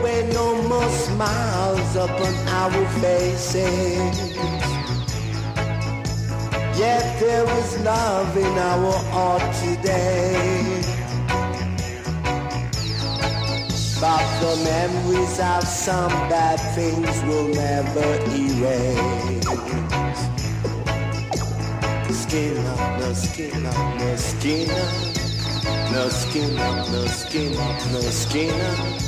were no more smiles upon our faces. Yet there is love in our heart today. But the memories of some bad things will never erase. Skin up, no skin up, no skin up. No skin up, no skin up, no skin up.